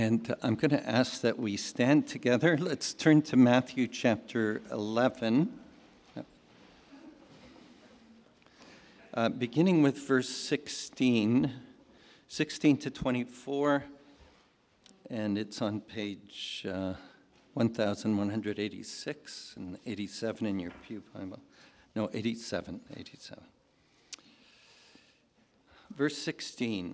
And I'm going to ask that we stand together. Let's turn to Matthew chapter 11, beginning with verse 16 to 24, and it's on page 1186 and 87 in your pew Bible. No, 87. Verse 16.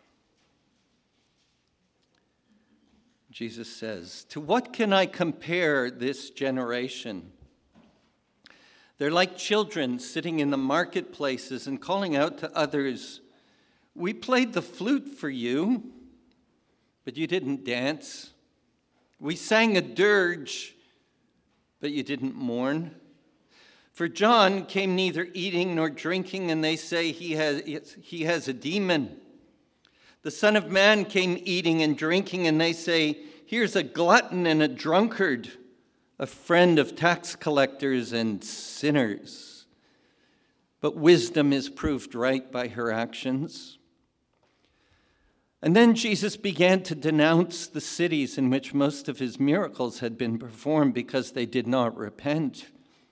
Jesus says, "To what can I compare this generation? They're like children sitting in the marketplaces and calling out to others, 'We played the flute for you, but you didn't dance. We sang a dirge, but you didn't mourn. For John came neither eating nor drinking, and they say he has a demon. The Son of Man came eating and drinking, and they say, here's a glutton and a drunkard, a friend of tax collectors and sinners. But wisdom is proved right by her actions.' And then Jesus began to denounce the cities in which most of his miracles had been performed because they did not repent.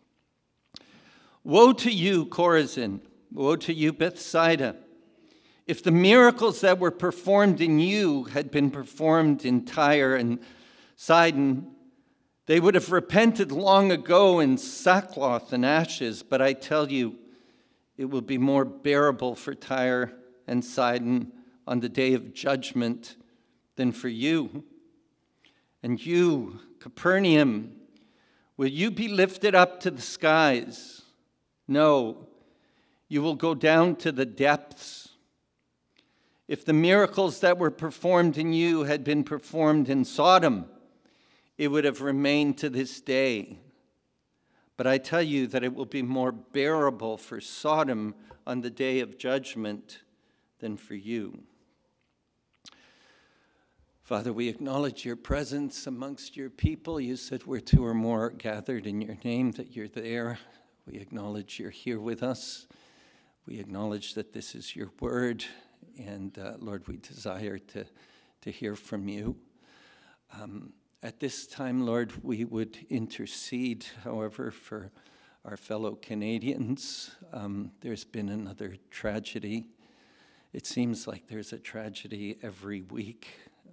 'Woe to you, Chorazin! Woe to you, Bethsaida! If the miracles that were performed in you had been performed in Tyre and Sidon, they would have repented long ago in sackcloth and ashes. But I tell you, it will be more bearable for Tyre and Sidon on the day of judgment than for you. And you, Capernaum, will you be lifted up to the skies? No, you will go down to the depths. If the miracles that were performed in you had been performed in Sodom, it would have remained to this day. But I tell you that it will be more bearable for Sodom on the day of judgment than for you.'" Father, we acknowledge your presence amongst your people. You said where two or more are gathered in your name, that you're there. We acknowledge you're here with us. We acknowledge that this is your word. And Lord, we desire to hear from you. At this time, Lord, we would intercede, however, for our fellow Canadians. There's been another tragedy. It seems like there's a tragedy every week.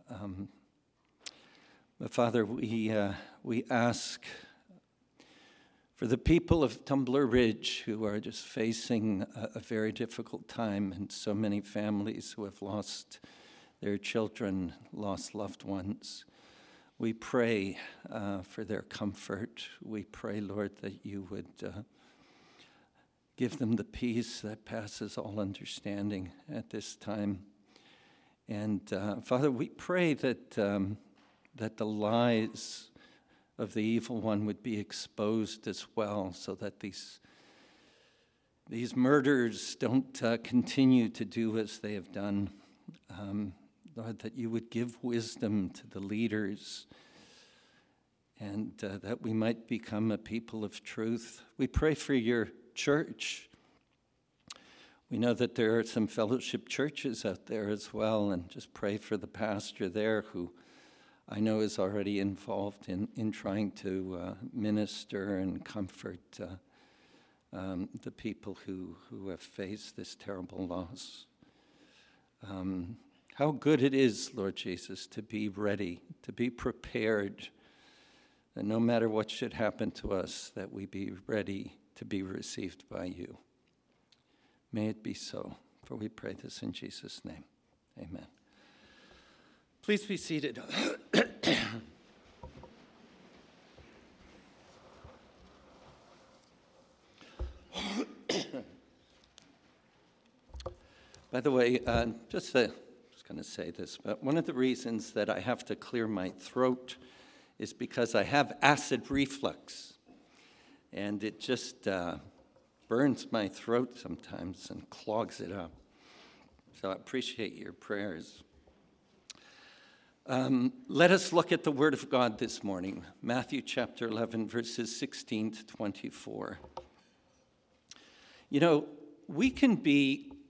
But Father, we ask for the people of Tumbler Ridge who are just facing a very difficult time, and so many families who have lost their children, lost loved ones. We pray for their comfort. We pray, Lord, that you would give them the peace that passes all understanding at this time. And Father, we pray that the lies of the evil one would be exposed as well, so that these murderers don't continue to do as they have done. Lord, that you would give wisdom to the leaders, and that we might become a people of truth. We pray for your church. We know that there are some fellowship churches out there as well, and just pray for the pastor there who I know is already involved in trying to minister and comfort the people who have faced this terrible loss. How good it is, Lord Jesus, to be ready, to be prepared, that no matter what should happen to us, that we be ready to be received by you. May it be so, for we pray this in Jesus' name. Amen. Please be seated. By the way, I was going to say this, but one of the reasons that I have to clear my throat is because I have acid reflux, and it just burns my throat sometimes and clogs it up. So I appreciate your prayers. Let us look at the Word of God this morning. Matthew chapter 11, verses 16 to 24. You know, we can be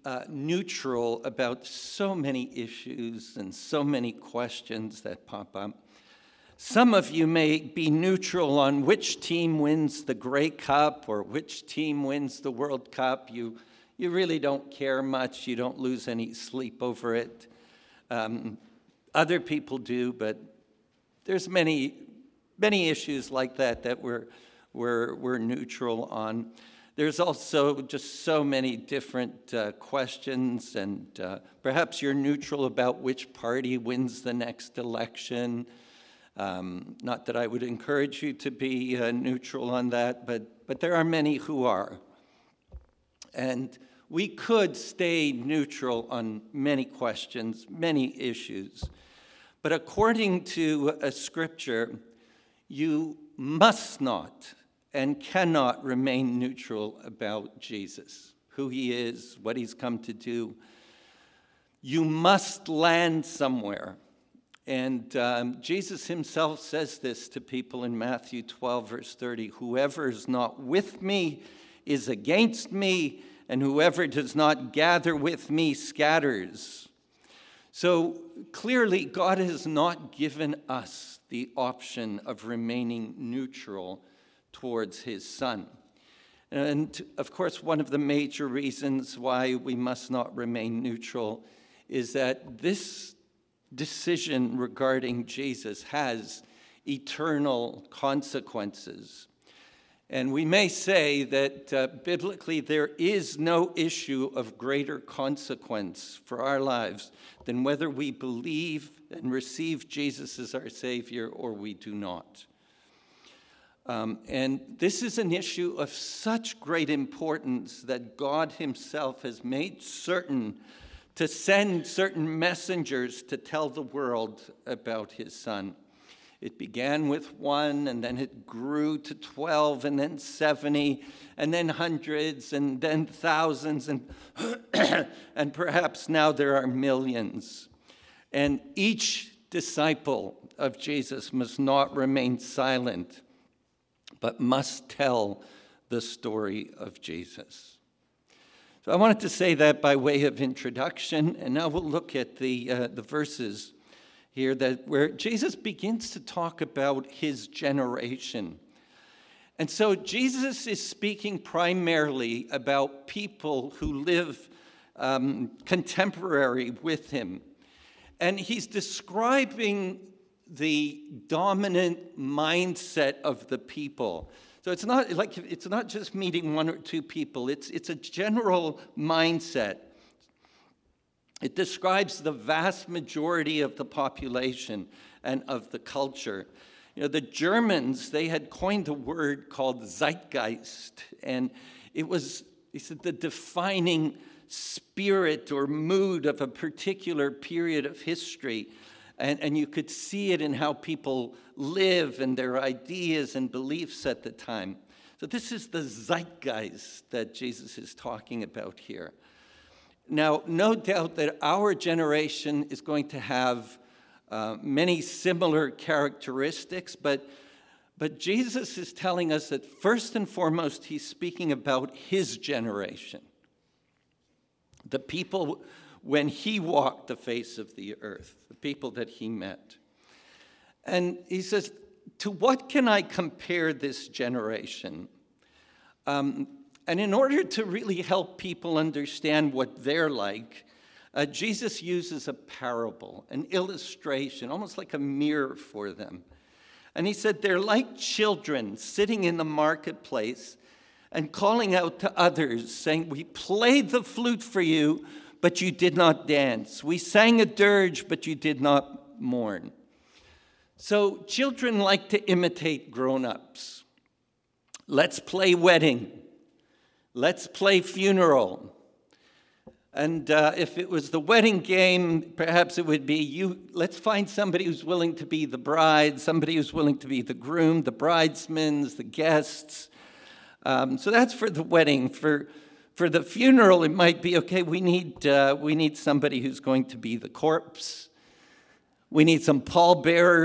neutral about so many issues and so many questions that pop up. Some of you may be neutral on which team wins the Grey Cup or which team wins the World Cup. You really don't care much. You don't lose any sleep over it. Other people do, but there's many issues like that we're neutral on. There's also just so many different questions, and perhaps you're neutral about which party wins the next election. Not that I would encourage you to be neutral on that, but there are many who are. And we could stay neutral on many questions, many issues. But according to a scripture, you must not and cannot remain neutral about Jesus, who he is, what he's come to do. You must land somewhere. And Jesus himself says this to people in Matthew 12, verse 30, "Whoever is not with me is against me, and whoever does not gather with me scatters." So clearly, God has not given us the option of remaining neutral towards his Son. And of course, one of the major reasons why we must not remain neutral is that this decision regarding Jesus has eternal consequences. And we may say that biblically there is no issue of greater consequence for our lives than whether we believe and receive Jesus as our Savior or we do not. And this is an issue of such great importance that God himself has made certain to send certain messengers to tell the world about his Son. It began with 1, and then it grew to 12, and then 70, and then hundreds, and then thousands, and, and perhaps now there are millions. And each disciple of Jesus must not remain silent, but must tell the story of Jesus. So I wanted to say that by way of introduction, and now we'll look at the verses here where Jesus begins to talk about his generation. And so Jesus is speaking primarily about people who live contemporary with him. And he's describing the dominant mindset of the people. So it's not just meeting one or two people. It's a general mindset. It describes the vast majority of the population and of the culture. You know, the Germans, they had coined a word called Zeitgeist, and it was, he said, the defining spirit or mood of a particular period of history. And you could see it in how people live and their ideas and beliefs at the time. So this is the zeitgeist that Jesus is talking about here. Now, no doubt that our generation is going to have many similar characteristics, but Jesus is telling us that first and foremost, he's speaking about his generation, the people when he walked the face of the earth, the people that he met. And he says, to what can I compare this generation? And in order to really help people understand what they're like, Jesus uses a parable, an illustration, almost like a mirror for them. And he said, they're like children sitting in the marketplace and calling out to others, saying, we played the flute for you, but you did not dance. We sang a dirge, but you did not mourn. So children like to imitate grown-ups. Let's play wedding. Let's play funeral. And if it was the wedding game, perhaps it would be, let's find somebody who's willing to be the bride, somebody who's willing to be the groom, the bridesmaids, the guests. So that's for the wedding. For the funeral, it might be, okay, we need somebody who's going to be the corpse. We need some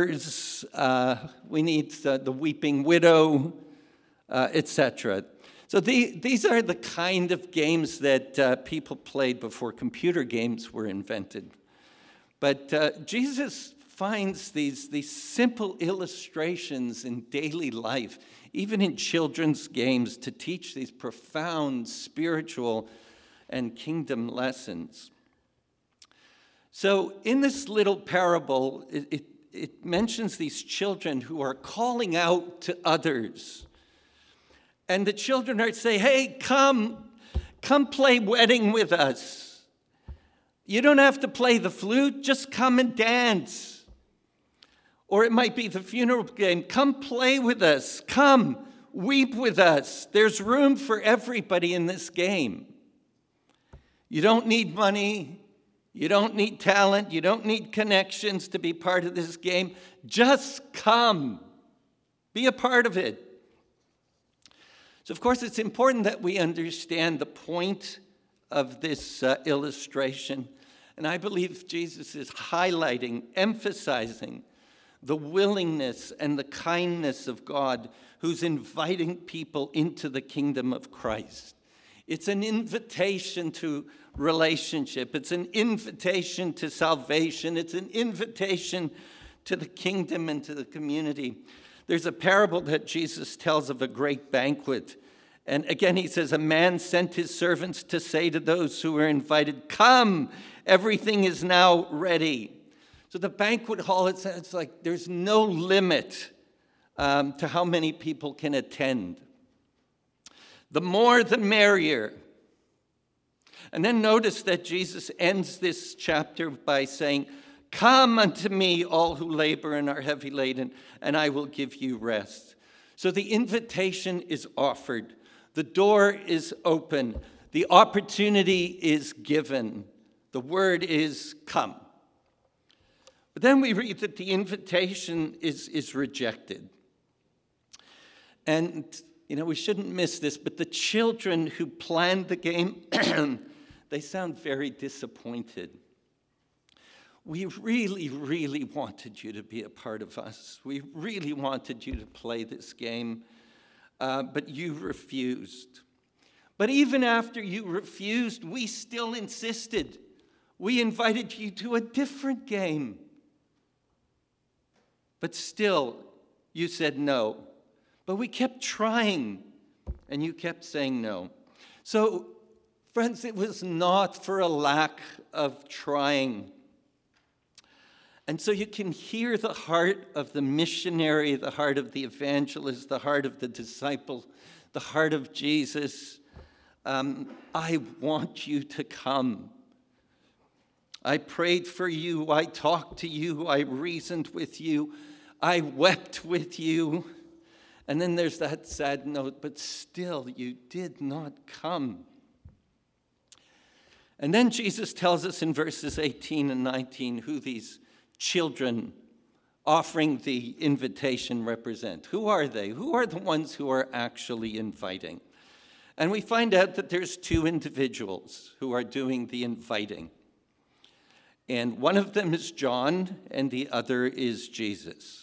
pallbearers. We need the weeping widow, etc. So these are the kind of games that people played before computer games were invented. But Jesus finds these simple illustrations in daily life, even in children's games, to teach these profound spiritual and kingdom lessons. So in this little parable, it mentions these children who are calling out to others. And the children are saying, hey, come play wedding with us. You don't have to play the flute, just come and dance. Or it might be the funeral game. Come play with us. Come weep with us. There's room for everybody in this game. You don't need money. You don't need talent. You don't need connections to be part of this game. Just come. Be a part of it. So, of course, it's important that we understand the point of this illustration. And I believe Jesus is highlighting, emphasizing the willingness and the kindness of God who's inviting people into the kingdom of Christ. It's an invitation to relationship. It's an invitation to salvation. It's an invitation to the kingdom and to the community. There's a parable that Jesus tells of a great banquet. And again, he says, a man sent his servants to say to those who were invited, come, everything is now ready. So the banquet hall, it's like there's no limit to how many people can attend. The more, the merrier. And then notice that Jesus ends this chapter by saying, come unto me, all who labor and are heavy laden, and I will give you rest. So the invitation is offered. The door is open. The opportunity is given. The word is come. But then we read that the invitation is rejected. And, we shouldn't miss this, but the children who planned the game, they sound very disappointed. We really, really wanted you to be a part of us. We really wanted you to play this game, but you refused. But even after you refused, we still insisted. We invited you to a different game. But still, you said no. But we kept trying, and you kept saying no. So, friends, it was not for a lack of trying. And so you can hear the heart of the missionary, the heart of the evangelist, the heart of the disciple, the heart of Jesus. I want you to come. I prayed for you. I talked to you. I reasoned with you. I wept with you. And then there's that sad note, but still you did not come. And then Jesus tells us in verses 18 and 19 who these children offering the invitation represent. Who are they? Who are the ones who are actually inviting? And we find out that there's two individuals who are doing the inviting. And one of them is John, and the other is Jesus.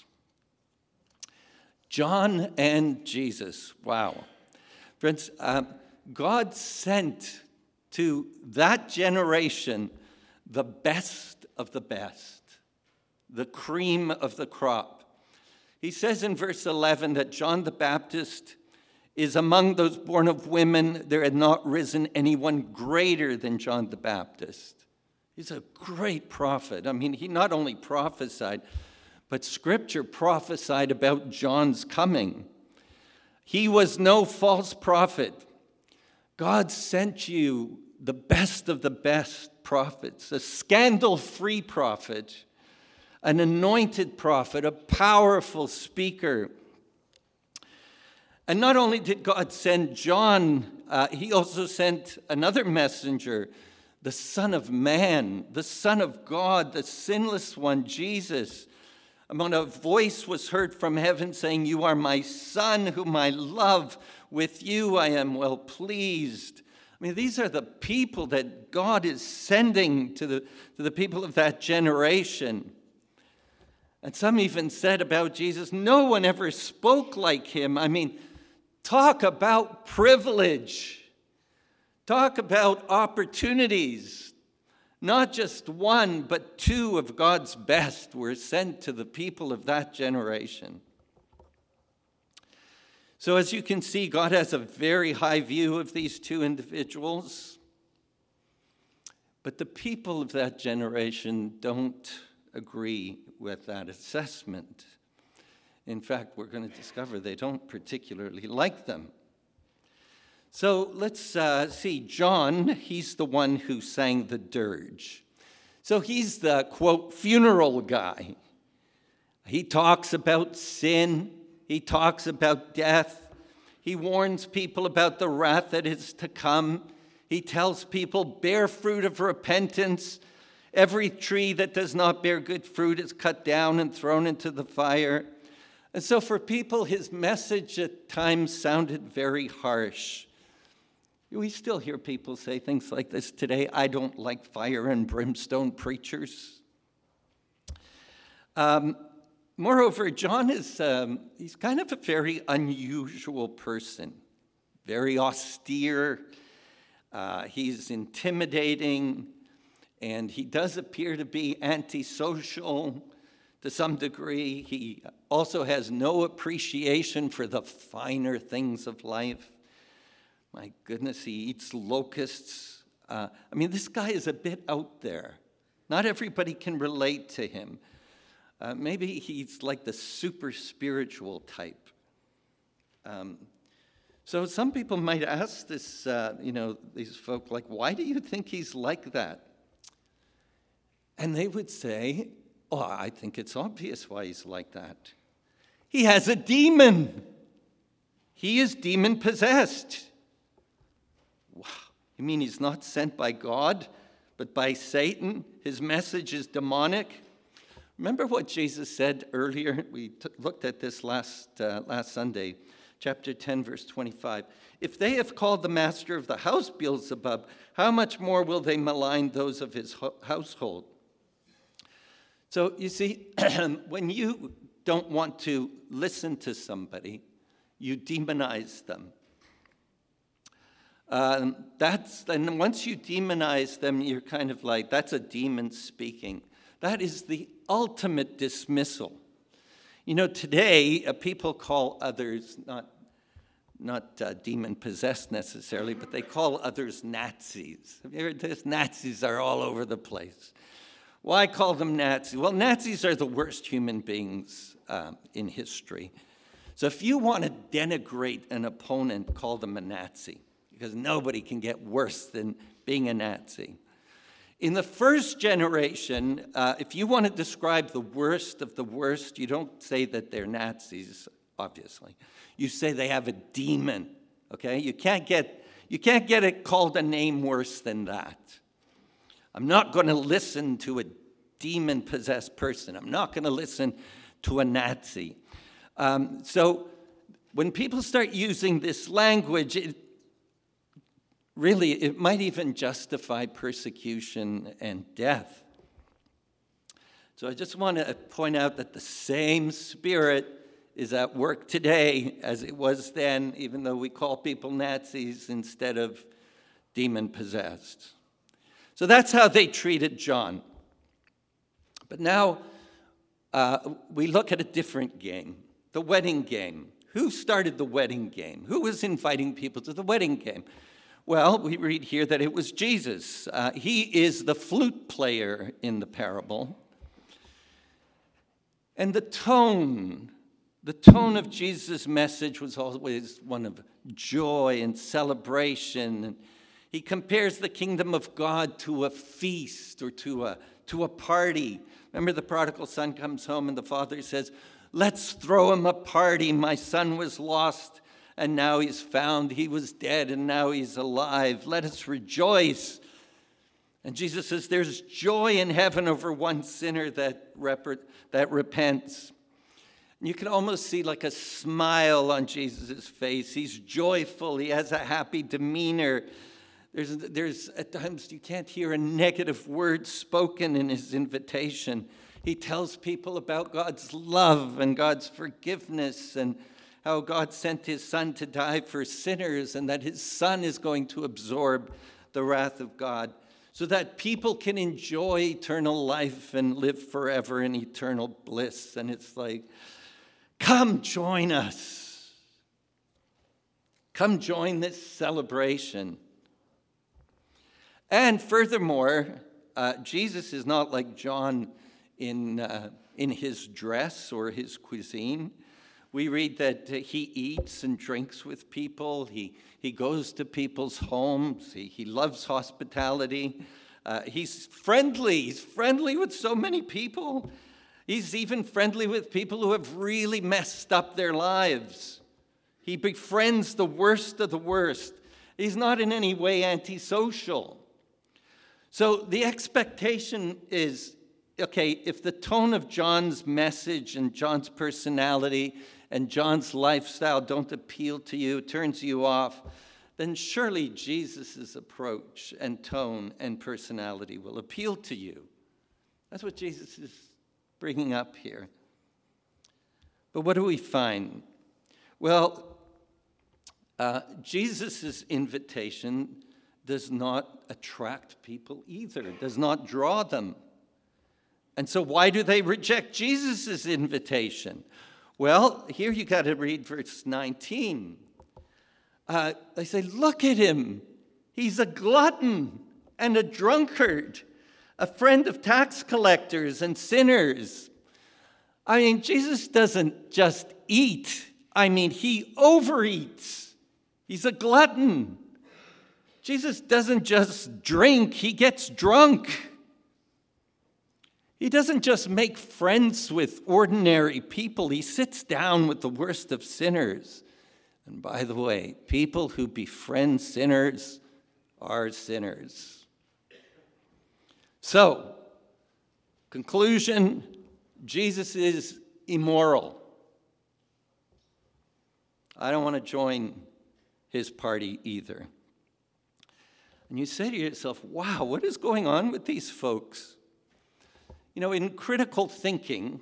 John and Jesus. Wow. Friends, God sent to that generation the best of the best, the cream of the crop. He says in verse 11 that John the Baptist is among those born of women. There had not risen anyone greater than John the Baptist. He's a great prophet. I mean, he not only prophesied, but Scripture prophesied about John's coming. He was no false prophet. God sent you the best of the best prophets, a scandal-free prophet, an anointed prophet, a powerful speaker. And not only did God send John, he also sent another messenger, the Son of Man, the Son of God, the sinless one, Jesus. When a voice was heard from heaven saying, "You are my Son, whom I love. With you I am well pleased." I mean, these are the people that God is sending to the people of that generation. And some even said about Jesus, no one ever spoke like him. I mean, Talk about privilege. Talk about opportunities. Not just one, but two of God's best were sent to the people of that generation. So as you can see, God has a very high view of these two individuals. But the people of that generation don't agree with that assessment. In fact, we're going to discover they don't particularly like them. So let's see. John, he's the one who sang the dirge. So he's the, quote, funeral guy. He talks about sin. He talks about death. He warns people about the wrath that is to come. He tells people, bear fruit of repentance. Every tree that does not bear good fruit is cut down and thrown into the fire. And so for people, his message at times sounded very harsh. We still hear people say things like this today. I don't like fire and brimstone preachers. Moreover, John is he's kind of a very unusual person, very austere. He's intimidating, and he does appear to be antisocial to some degree. He also has no appreciation for the finer things of life. My goodness, he eats locusts. This guy is a bit out there. Not everybody can relate to him. Maybe he's like the super spiritual type. So some people might ask this, these folk, like, why do you think he's like that? And they would say, I think it's obvious why he's like that. He has a demon. He is demon-possessed. Wow. You mean he's not sent by God, but by Satan? His message is demonic? Remember what Jesus said earlier? We looked at this last Sunday, chapter 10, verse 25. If they have called the master of the house Beelzebub, how much more will they malign those of his household? So you see, when you don't want to listen to somebody, you demonize them. And once you demonize them, you're kind of like, that's a demon speaking. That is the ultimate dismissal. Today, people call others, not demon-possessed necessarily, but they call others Nazis. Have you heard this? Nazis are all over the place. Why call them Nazis? Well, Nazis are the worst human beings in history. So if you want to denigrate an opponent, call them a Nazi, because nobody can get worse than being a Nazi. In the first generation, if you want to describe the worst of the worst, you don't say that they're Nazis, obviously. You say they have a demon, okay? You can't get it called a name worse than that. I'm not going to listen to a demon-possessed person. I'm not going to listen to a Nazi. So when people start using this language, it might even justify persecution and death. So I just want to point out that the same spirit is at work today as it was then, even though we call people Nazis instead of demon-possessed. So that's how they treated John. But now we look at a different game, the wedding game. Who started the wedding game? Who was inviting people to the wedding game? Well, we read here that it was Jesus. He is the flute player in the parable. And the tone of Jesus' message was always one of joy and celebration. And he compares the kingdom of God to a feast or to a party. Remember, the prodigal son comes home and the father says, let's throw him a party. My son was lost and now he's found. He was dead and now he's alive. Let us rejoice. And Jesus says there's joy in heaven over one sinner that repents. And you can almost see like a smile on Jesus' face. He's joyful. He has a happy demeanor. There's at times you can't hear a negative word spoken in his invitation. He tells people about God's love and God's forgiveness and how God sent his Son to die for sinners and that his Son is going to absorb the wrath of God so that people can enjoy eternal life and live forever in eternal bliss. And it's like, come join us. Come join this celebration. And furthermore, Jesus is not like John in his dress or his cuisine. We read that he eats and drinks with people. He goes to people's homes. He loves hospitality. He's friendly. He's friendly with so many people. He's even friendly with people who have really messed up their lives. He befriends the worst of the worst. He's not in any way antisocial. So the expectation is, okay, if the tone of John's message and John's personality and John's lifestyle don't appeal to you, turns you off, then surely Jesus' approach and tone and personality will appeal to you. That's what Jesus is bringing up here. But what do we find? Well, Jesus' invitation does not attract people either, does not draw them. And so why do they reject Jesus' invitation? Well, here you got to read verse 19. They say, look at him. He's a glutton and a drunkard, a friend of tax collectors and sinners. I mean, Jesus doesn't just eat. I mean, he overeats. He's a glutton. Jesus doesn't just drink, he gets drunk. He doesn't just make friends with ordinary people, he sits down with the worst of sinners. And by the way, people who befriend sinners are sinners. So, conclusion, Jesus is immoral. I don't want to join his party either. And you say to yourself, wow, what is going on with these folks? You know, in critical thinking,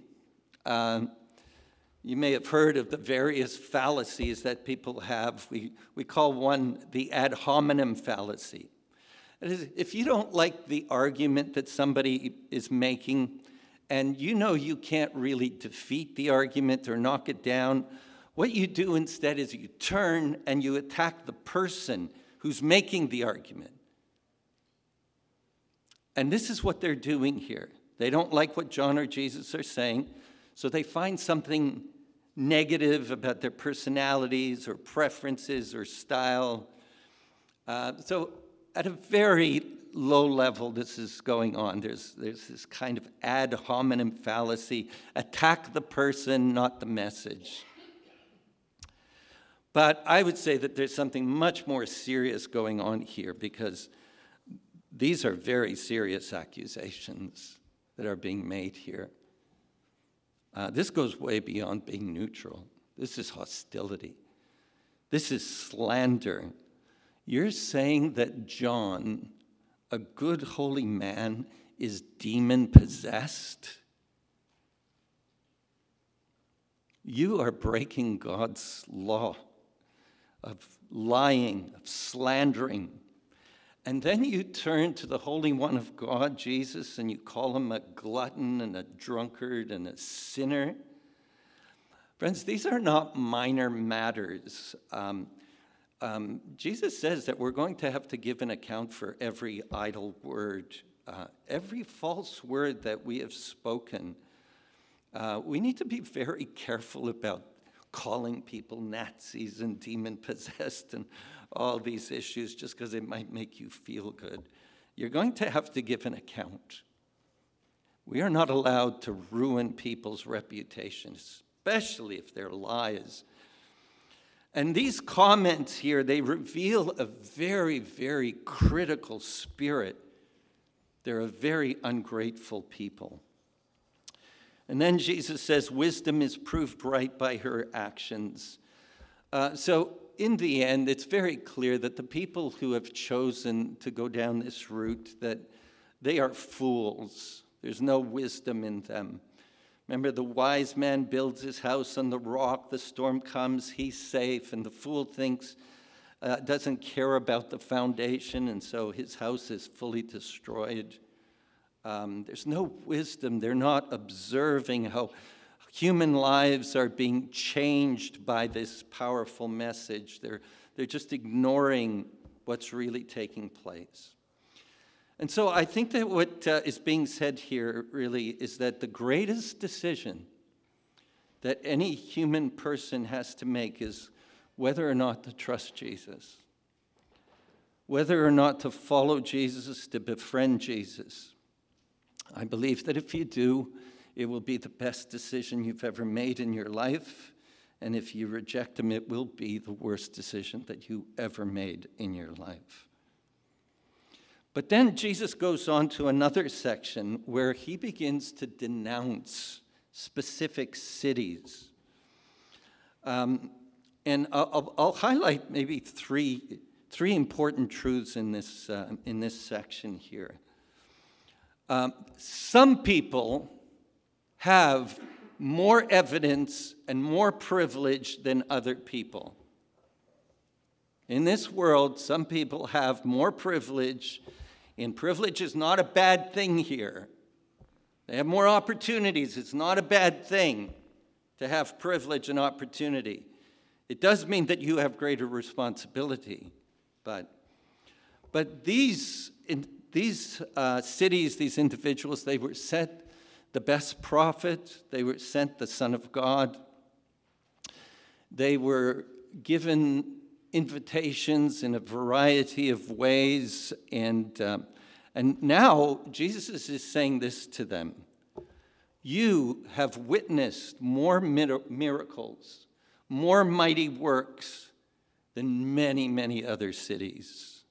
you may have heard of the various fallacies that people have. We call one the ad hominem fallacy. That is, if you don't like the argument that somebody is making, and you know you can't really defeat the argument or knock it down, what you do instead is you turn and you attack the person who's making the argument. And this is what they're doing here. They don't like what John or Jesus are saying, so they find something negative about their personalities or preferences or style. So at a very low level, this is going on. There's this kind of ad hominem fallacy. Attack the person, not the message. But I would say that there's something much more serious going on here, because these are very serious accusations that are being made here. This goes way beyond being neutral. This is hostility. This is slander. You're saying that John, a good holy man, is demon-possessed? You are breaking God's law of lying, of slandering. And then you turn to the Holy One of God, Jesus, and you call him a glutton and a drunkard and a sinner. Friends, these are not minor matters. Jesus says that we're going to have to give an account for every idle word, every false word that we have spoken. We need to be very careful about calling people Nazis and demon-possessed and all these issues just because it might make you feel good. You're going to have to give an account. We are not allowed to ruin people's reputations, especially if they're lies. And these comments here, they reveal a very, very critical spirit. They're a very ungrateful people. And then Jesus says, wisdom is proved right by her actions. So in the end, it's very clear that the people who have chosen to go down this route, that they are fools. There's no wisdom in them. Remember, the wise man builds his house on the rock, the storm comes, he's safe, and the fool doesn't care about the foundation, and so his house is fully destroyed. There's no wisdom. They're not observing how human lives are being changed by this powerful message. They're just ignoring what's really taking place. And so I think that what is being said here really is that the greatest decision that any human person has to make is whether or not to trust Jesus, whether or not to follow Jesus, to befriend Jesus. I believe that if you do, it will be the best decision you've ever made in your life. And if you reject him, it will be the worst decision that you ever made in your life. But then Jesus goes on to another section where he begins to denounce specific cities. And I'll highlight maybe three important truths in this section here. Some people have more evidence and more privilege than other people. In this world, some people have more privilege, and privilege is not a bad thing here. They have more opportunities. It's not a bad thing to have privilege and opportunity. It does mean that you have greater responsibility, but these cities, these individuals, they were sent the best prophet, they were sent the Son of God, they were given invitations in a variety of ways, and now Jesus is saying this to them: you have witnessed more miracles, more mighty works than many, many other cities.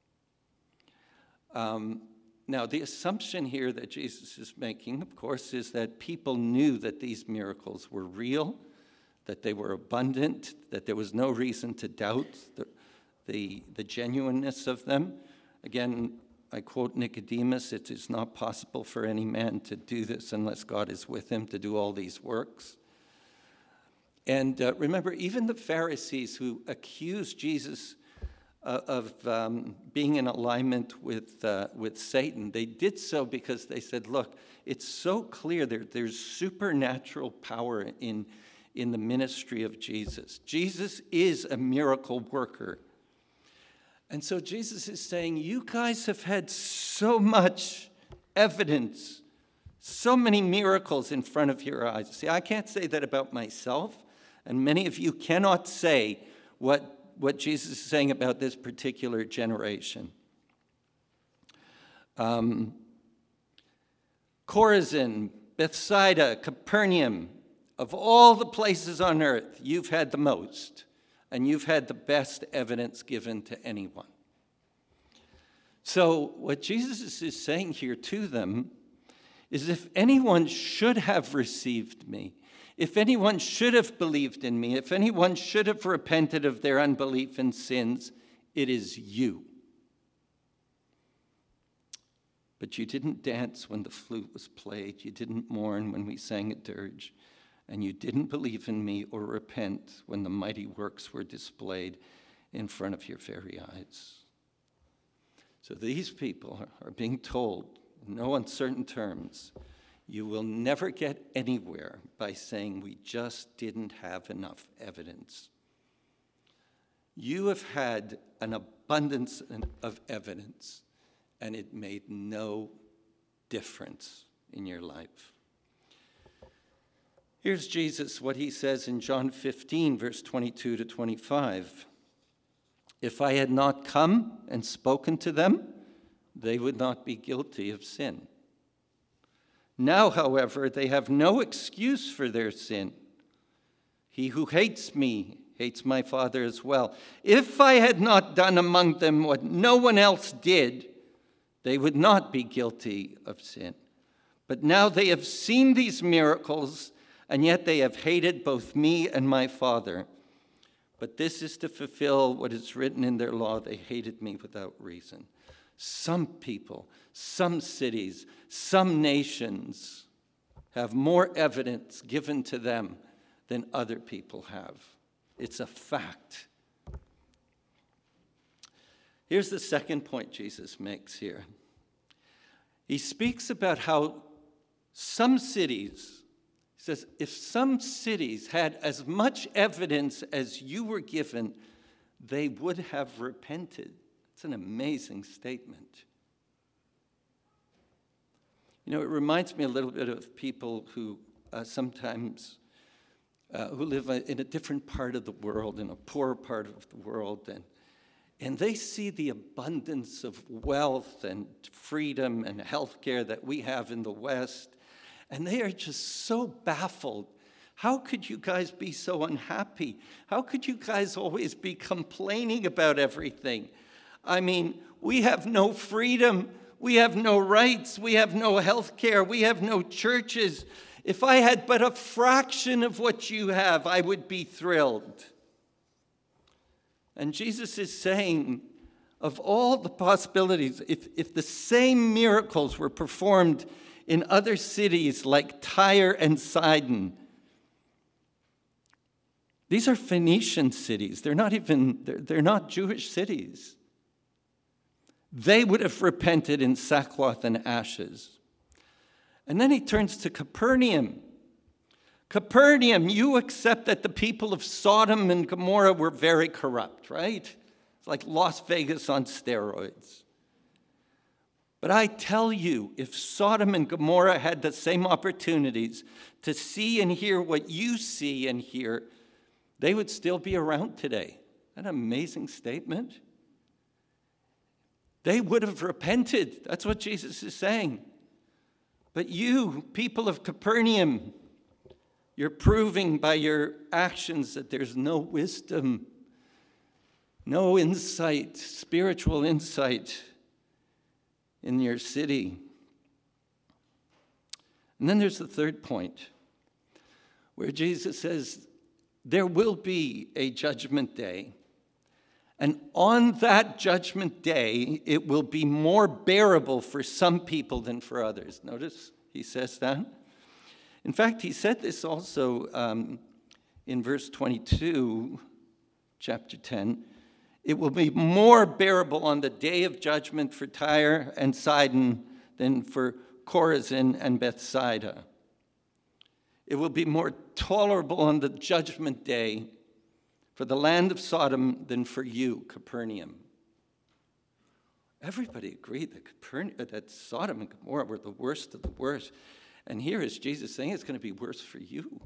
Now, the assumption here that Jesus is making, of course, is that people knew that these miracles were real, that they were abundant, that there was no reason to doubt the genuineness of them. Again, I quote Nicodemus, "It is not possible for any man to do this unless God is with him to do all these works." And remember, even the Pharisees who accused Jesus of being in alignment with Satan, they did so because they said, look, it's so clear there's supernatural power in the ministry of Jesus. Jesus is a miracle worker. And so Jesus is saying, you guys have had so much evidence, so many miracles in front of your eyes. See, I can't say that about myself, and many of you cannot say what Jesus is saying about this particular generation. Chorazin, Bethsaida, Capernaum, of all the places on earth, you've had the most, and you've had the best evidence given to anyone. So what Jesus is saying here to them is, if anyone should have received me, if anyone should have believed in me, if anyone should have repented of their unbelief and sins, it is you. But you didn't dance when the flute was played. You didn't mourn when we sang a dirge. And you didn't believe in me or repent when the mighty works were displayed in front of your very eyes. So these people are being told, in no uncertain terms, you will never get anywhere by saying we just didn't have enough evidence. You have had an abundance of evidence, and it made no difference in your life. Here's Jesus, what he says in John 15, verse 22 to 25. If I had not come and spoken to them, they would not be guilty of sin. Now, however, they have no excuse for their sin. He who hates me hates my Father as well. If I had not done among them what no one else did, they would not be guilty of sin. But now they have seen these miracles, and yet they have hated both me and my Father. But this is to fulfill what is written in their law: they hated me without reason. Some people, some cities, some nations have more evidence given to them than other people have. It's a fact. Here's the second point Jesus makes here. He speaks about how some cities, he says, if some cities had as much evidence as you were given, they would have repented. It's an amazing statement. You know, it reminds me a little bit of people who sometimes who live in a different part of the world, in a poorer part of the world, and they see the abundance of wealth and freedom and healthcare that we have in the West, and they are just so baffled. How could you guys be so unhappy? How could you guys always be complaining about everything? I mean, we have no freedom. We have no rights. We have no healthcare. We have no churches. If I had but a fraction of what you have, I would be thrilled. And Jesus is saying, of all the possibilities, if the same miracles were performed in other cities like Tyre and Sidon, these are Phoenician cities. They're not Jewish cities. They would have repented in sackcloth and ashes. And then he turns to Capernaum. Capernaum, you accept that the people of Sodom and Gomorrah were very corrupt, right? It's like Las Vegas on steroids. But I tell you, if Sodom and Gomorrah had the same opportunities to see and hear what you see and hear, they would still be around today. An amazing statement. They would have repented. That's what Jesus is saying. But you, people of Capernaum, you're proving by your actions that there's no wisdom, no insight, spiritual insight in your city. And then there's the third point, where Jesus says, there will be a judgment day. And on that judgment day, it will be more bearable for some people than for others. Notice he says that. In fact, he said this also in verse 22, chapter 10. It will be more bearable on the day of judgment for Tyre and Sidon than for Chorazin and Bethsaida. It will be more tolerable on the judgment day for the land of Sodom than for you, Capernaum. Everybody agreed that Sodom and Gomorrah were the worst of the worst. And here is Jesus saying it's going to be worse for you.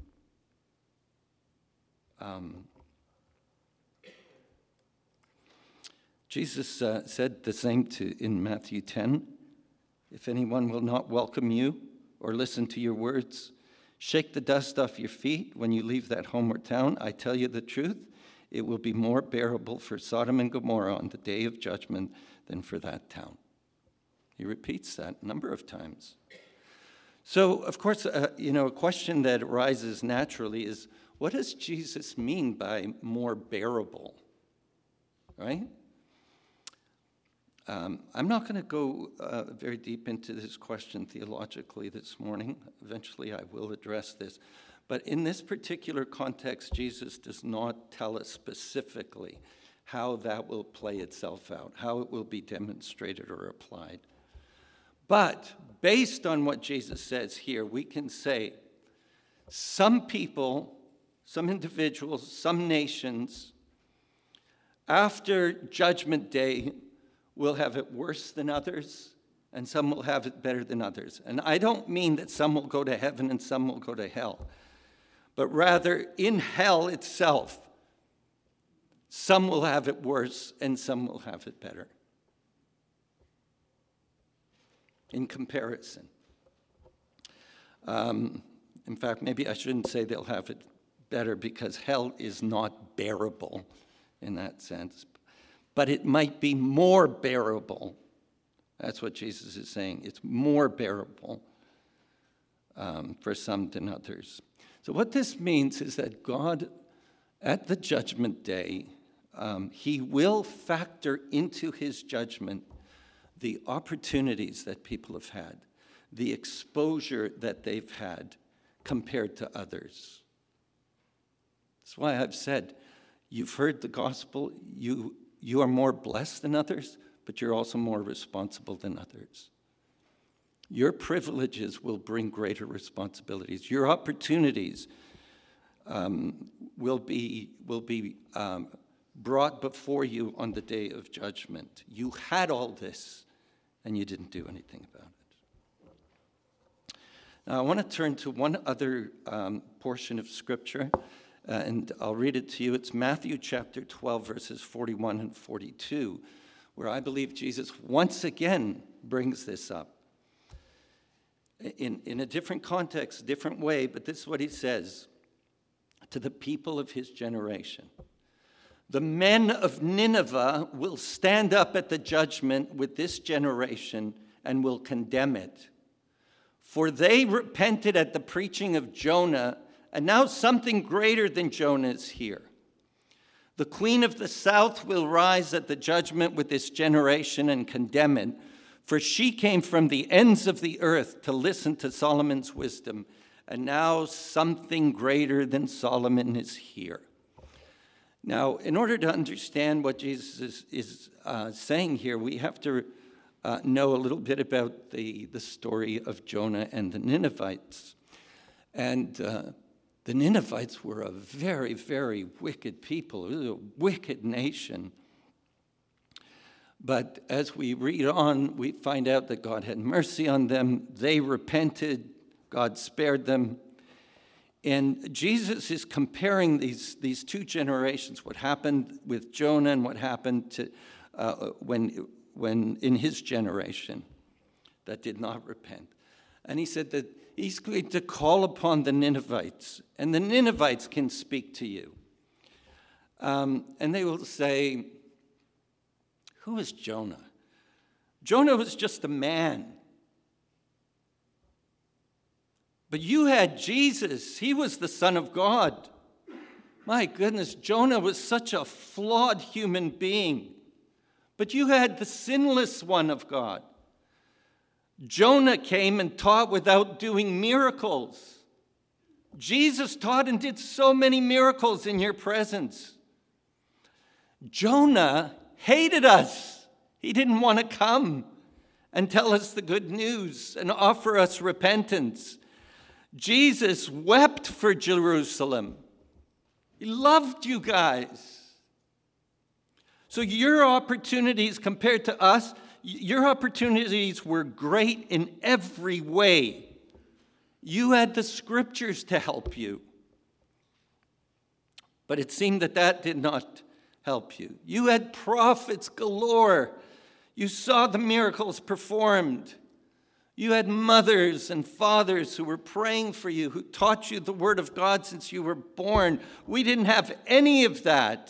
Jesus said the same in Matthew 10. If anyone will not welcome you or listen to your words, shake the dust off your feet when you leave that home or town. I tell you the truth, it will be more bearable for Sodom and Gomorrah on the day of judgment than for that town. He repeats that a number of times. So, of course, a question that arises naturally is, what does Jesus mean by more bearable? Right? I'm not going to go very deep into this question theologically this morning. Eventually, I will address this. But in this particular context, Jesus does not tell us specifically how that will play itself out, how it will be demonstrated or applied. But based on what Jesus says here, we can say some people, some individuals, some nations, after Judgment Day, will have it worse than others, and some will have it better than others. And I don't mean that some will go to heaven and some will go to hell, but rather in hell itself, some will have it worse and some will have it better. In comparison. In fact, maybe I shouldn't say they'll have it better, because hell is not bearable in that sense. But it might be more bearable. That's what Jesus is saying. It's more bearable for some than others. So what this means is that God, at the judgment day, he will factor into his judgment the opportunities that people have had, the exposure that they've had compared to others. That's why I've said, you've heard the gospel, you are more blessed than others, but you're also more responsible than others. Your privileges will bring greater responsibilities. Your opportunities will be brought before you on the day of judgment. You had all this, and you didn't do anything about it. Now, I want to turn to one other portion of Scripture, and I'll read it to you. It's Matthew chapter 12, verses 41 and 42, where I believe Jesus once again brings this up. In a different context, different way, but this is what he says to the people of his generation. The men of Nineveh will stand up at the judgment with this generation and will condemn it. For they repented at the preaching of Jonah, and now something greater than Jonah is here. The queen of the south will rise at the judgment with this generation and condemn it, for she came from the ends of the earth to listen to Solomon's wisdom, and now something greater than Solomon is here. Now, in order to understand what Jesus is saying here, we have to know a little bit about the story of Jonah and the Ninevites. And the Ninevites were a very, very wicked people. It was a wicked nation. But as we read on, we find out that God had mercy on them. They repented. God spared them. And Jesus is comparing these two generations, what happened with Jonah and what happened to when in his generation that did not repent. And he said that he's going to call upon the Ninevites, and the Ninevites can speak to you. And they will say, who is Jonah? Jonah was just a man. But you had Jesus. He was the Son of God. My goodness, Jonah was such a flawed human being. But you had the sinless one of God. Jonah came and taught without doing miracles. Jesus taught and did so many miracles in your presence. Jonah hated us. He didn't want to come and tell us the good news and offer us repentance. Jesus wept for Jerusalem. He loved you guys. So your opportunities compared to us, your opportunities were great in every way. You had the scriptures to help you. But it seemed that did not help you. You had prophets galore. You saw the miracles performed. You had mothers and fathers who were praying for you, who taught you the word of God since you were born. We didn't have any of that.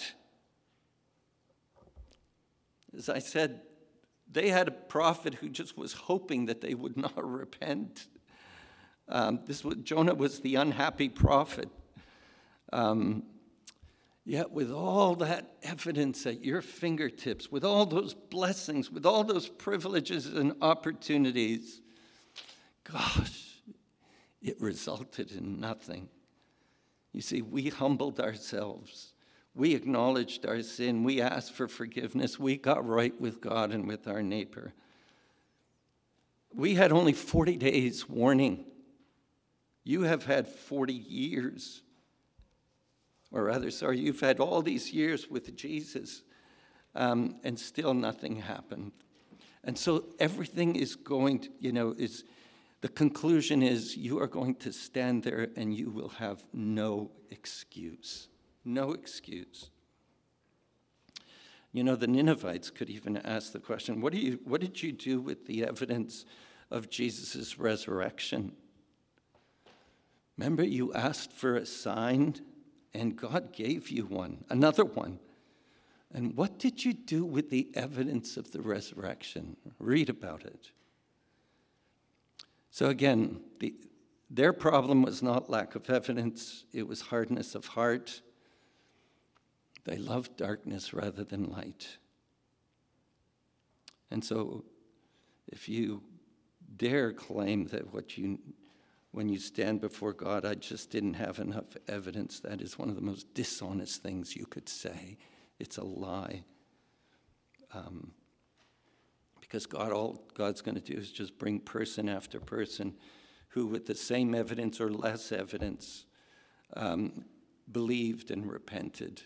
As I said, they had a prophet who just was hoping that they would not repent. Jonah was the unhappy prophet. Yet with all that evidence at your fingertips, with all those blessings, with all those privileges and opportunities, gosh, it resulted in nothing. You see, we humbled ourselves. We acknowledged our sin. We asked for forgiveness. We got right with God and with our neighbor. We had only 40 days warning. You have had 40 years. Or rather, you've had all these years with Jesus, and still nothing happened. And so everything is going to, the conclusion is you are going to stand there and you will have no excuse. No excuse. The Ninevites could even ask the question, what did you do with the evidence of Jesus' resurrection? Remember, you asked for a sign, and God gave you one, another one. And what did you do with the evidence of the resurrection? Read about it. So again, their problem was not lack of evidence, it was hardness of heart. They loved darkness rather than light. And so if you dare claim that when you stand before God, I just didn't have enough evidence. That is one of the most dishonest things you could say. It's a lie. Because all God's going to do is just bring person after person who, with the same evidence or less evidence, believed and repented.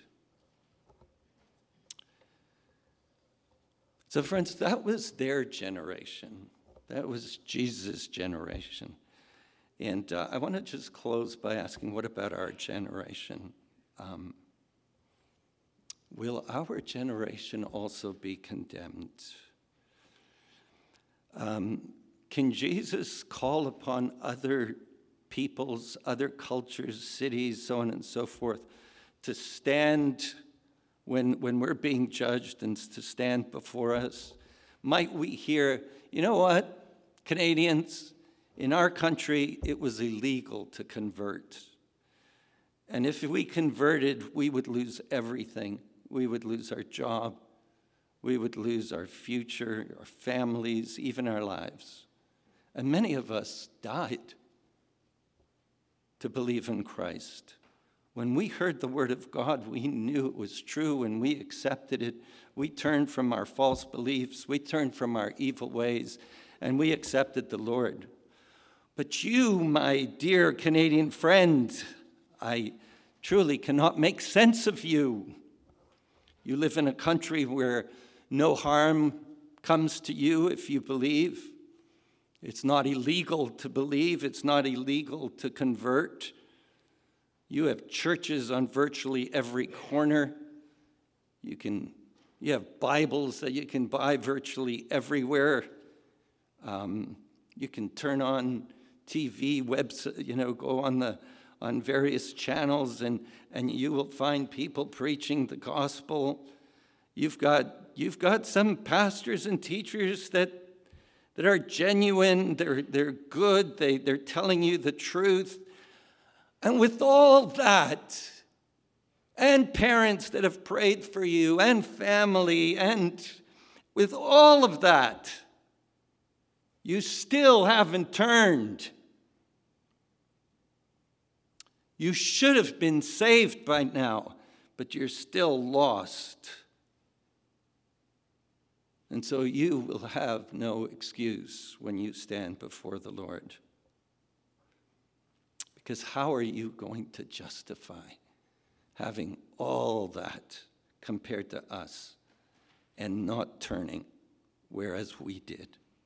So, friends, that was their generation. That was Jesus' generation. And I want to just close by asking, what about our generation? Will our generation also be condemned? Can Jesus call upon other peoples, other cultures, cities, so on and so forth, to stand when we're being judged and to stand before us? Might we hear, you know what, Canadians, in our country, it was illegal to convert. And if we converted, we would lose everything. We would lose our job. We would lose our future, our families, even our lives. And many of us died to believe in Christ. When we heard the word of God, we knew it was true and we accepted it. We turned from our false beliefs. We turned from our evil ways and we accepted the Lord. But you, my dear Canadian friend, I truly cannot make sense of you. You live in a country where no harm comes to you if you believe. It's not illegal to believe. It's not illegal to convert. You have churches on virtually every corner. You have Bibles that you can buy virtually everywhere. You can turn on TV, website, go on various channels, and you will find people preaching the gospel. You've got some pastors and teachers that are genuine. They're good. They're telling you the truth. And with all that, and parents that have prayed for you, and family, and with all of that, you still haven't turned. You should have been saved by now, but you're still lost. And so you will have no excuse when you stand before the Lord. Because how are you going to justify having all that compared to us and not turning, whereas we did?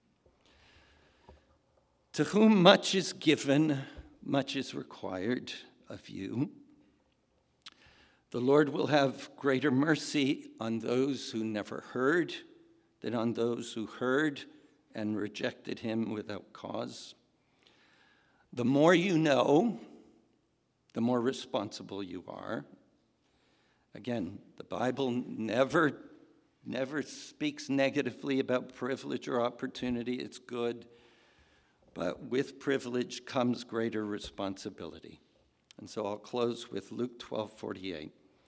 To whom much is given, much is required of you. The Lord will have greater mercy on those who never heard than on those who heard and rejected him without cause. The more you know, the more responsible you are. Again, the Bible never speaks negatively about privilege or opportunity. It's good. But with privilege comes greater responsibility. And so I'll close with Luke 12:48.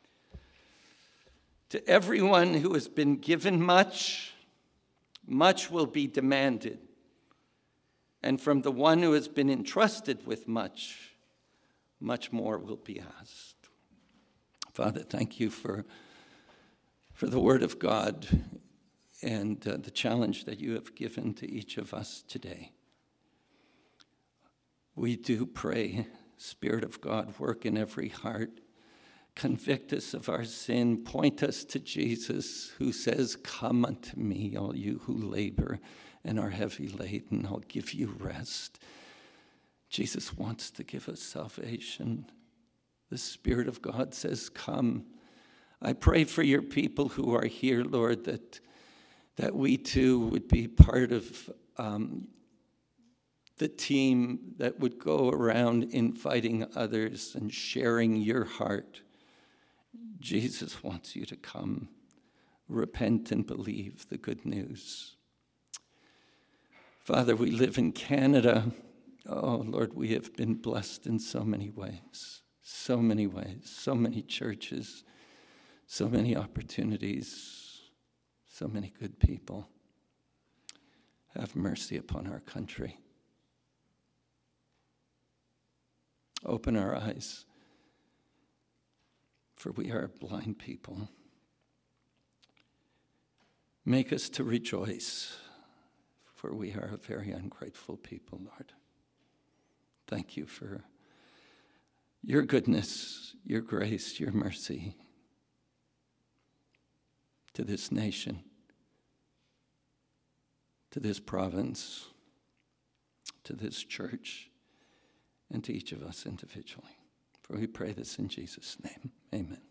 To everyone who has been given much, much will be demanded. And from the one who has been entrusted with much, much more will be asked. Father, thank you for the word of God and the challenge that you have given to each of us today. We do pray, Spirit of God, work in every heart. Convict us of our sin. Point us to Jesus, who says, "Come unto me, all you who labor and are heavy laden. I'll give you rest." Jesus wants to give us salvation. The Spirit of God says, "Come." I pray for your people who are here, Lord, that we too would be part of the team that would go around inviting others and sharing your heart. Jesus wants you to come, repent and believe the good news. Father, we live in Canada. Oh, Lord, we have been blessed in so many ways, so many churches, so many opportunities, so many good people. have mercy upon our country. Open our eyes, for we are blind people. Make us to rejoice, for we are a very ungrateful people, Lord. Thank you for your goodness, your grace, your mercy to this nation, to this province, to this church, and to each of us individually. For we pray this in Jesus' name. Amen.